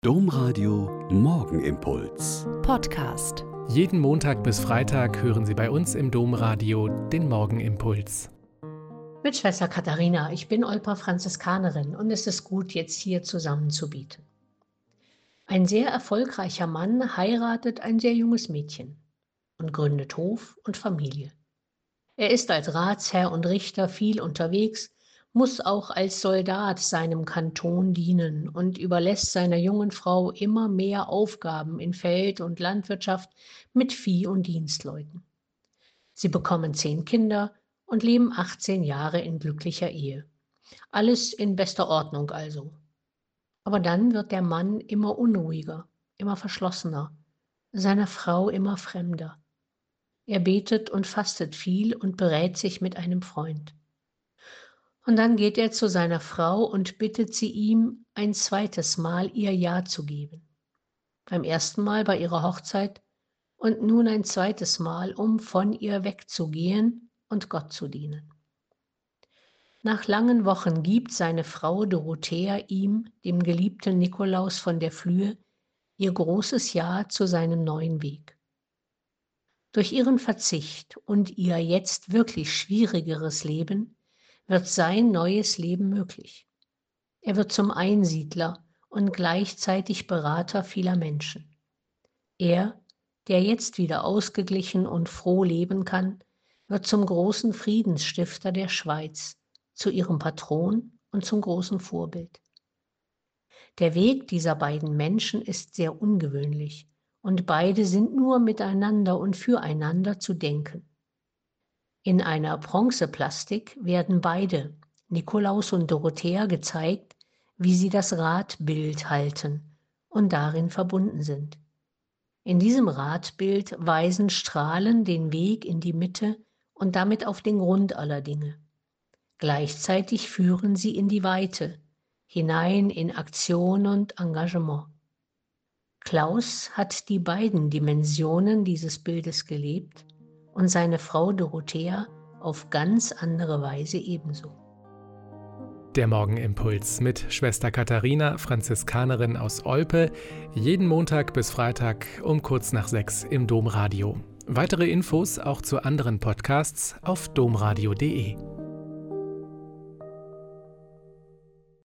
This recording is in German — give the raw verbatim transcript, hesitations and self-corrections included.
Domradio Morgenimpuls. Podcast. Jeden Montag bis Freitag hören Sie bei uns im Domradio den Morgenimpuls. Mit Schwester Katharina, ich bin Olper Franziskanerin und es ist gut, jetzt hier zusammen zu beten. Ein sehr erfolgreicher Mann heiratet ein sehr junges Mädchen und gründet Hof und Familie. Er ist als Ratsherr und Richter viel unterwegs, muss auch als Soldat seinem Kanton dienen und überlässt seiner jungen Frau immer mehr Aufgaben in Feld- und Landwirtschaft mit Vieh- und Dienstleuten. Sie bekommen zehn Kinder und leben achtzehn Jahre in glücklicher Ehe. Alles in bester Ordnung also. Aber dann wird der Mann immer unruhiger, immer verschlossener, seiner Frau immer fremder. Er betet und fastet viel und berät sich mit einem Freund. Und dann geht er zu seiner Frau und bittet sie ihm, ein zweites Mal ihr Ja zu geben. Beim ersten Mal bei ihrer Hochzeit und nun ein zweites Mal, um von ihr wegzugehen und Gott zu dienen. Nach langen Wochen gibt seine Frau Dorothea ihm, dem geliebten Nikolaus von der Flühe, ihr großes Ja zu seinem neuen Weg. Durch ihren Verzicht und ihr jetzt wirklich schwierigeres Leben wird sein neues Leben möglich. Er wird zum Einsiedler und gleichzeitig Berater vieler Menschen. Er, der jetzt wieder ausgeglichen und froh leben kann, wird zum großen Friedensstifter der Schweiz, zu ihrem Patron und zum großen Vorbild. Der Weg dieser beiden Menschen ist sehr ungewöhnlich und beide sind nur miteinander und füreinander zu denken. In einer Bronzeplastik werden beide, Nikolaus und Dorothea, gezeigt, wie sie das Radbild halten und darin verbunden sind. In diesem Radbild weisen Strahlen den Weg in die Mitte und damit auf den Grund aller Dinge. Gleichzeitig führen sie in die Weite, hinein in Aktion und Engagement. Klaus hat die beiden Dimensionen dieses Bildes gelebt und seine Frau Dorothea auf ganz andere Weise ebenso. Der Morgenimpuls mit Schwester Katharina, Franziskanerin aus Olpe, jeden Montag bis Freitag um kurz nach sechs im Domradio. Weitere Infos auch zu anderen Podcasts auf domradio punkt de.